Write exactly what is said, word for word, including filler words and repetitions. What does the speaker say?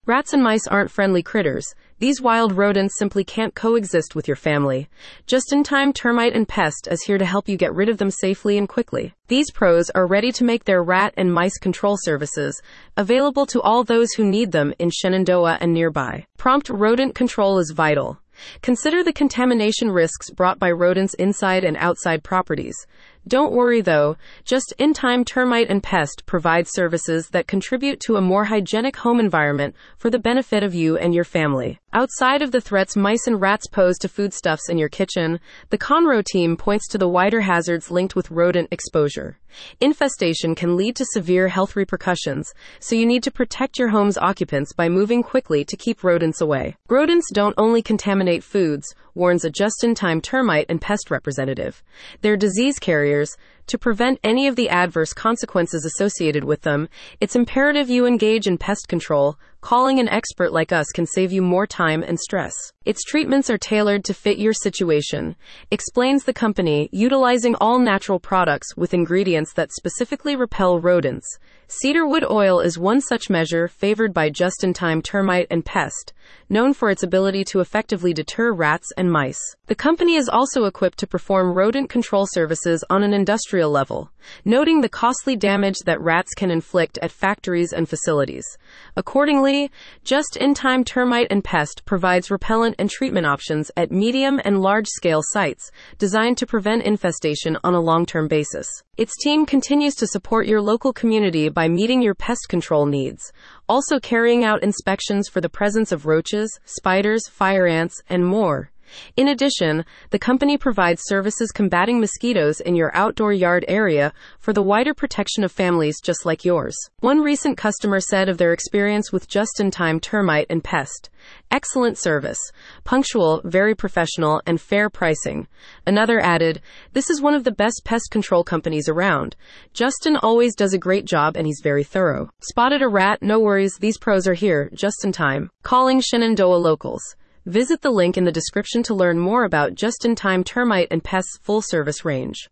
Rats and mice aren't friendly critters. These wild rodents simply can't coexist with your family. Just-in-time Termite and Pest is here to help you get rid of them safely and quickly. These pros are ready to make their rat and mice control services available to all those who need them in Shenandoah and nearby. Prompt rodent control is vital. Consider the contamination risks brought by rodents inside and outside properties. Don't worry though, Just-in-time Termite and Pest provides services that contribute to a more hygienic home environment for the benefit of you and your family. Outside of the threats mice and rats pose to foodstuffs in your kitchen, the Conroe team points to the wider hazards linked with rodent exposure. Infestation can lead to severe health repercussions, so you need to protect your home's occupants by moving quickly to keep rodents away. Rodents don't only contaminate foods, warns a Just-in-time Termite and Pest representative. They're disease carriers. To prevent any of the adverse consequences associated with them, it's imperative you engage in pest control. Calling an expert like us can save you more time and stress. Its treatments are tailored to fit your situation, explains the company, utilizing all natural products with ingredients that specifically repel rodents. Cedarwood oil is one such measure favored by Just-in-time Termite and Pest, known for its ability to effectively deter rats and mice. The company is also equipped to perform rodent control services on an industrial level, noting the costly damage that rats can inflict at factories and facilities. Accordingly, Just-in-time Termite and Pest provides repellent and treatment options at medium and large-scale sites, designed to prevent infestation on a long-term basis. Its team continues to support your local community by meeting your pest control needs, also carrying out inspections for the presence of roaches, spiders, fire ants, and more. In addition, the company provides services combating mosquitoes in your outdoor yard area for the wider protection of families just like yours. One recent customer said of their experience with Just-in-time Termite and Pest, "Excellent service, punctual, very professional, and fair pricing." Another added, "This is one of the best pest control companies around. Justin always does a great job and he's very thorough. Spotted a rat? No worries, these pros are here, just in time." Calling Shenandoah locals. Visit the link in the description to learn more about Just-in-time Termite and Pest's full-service range.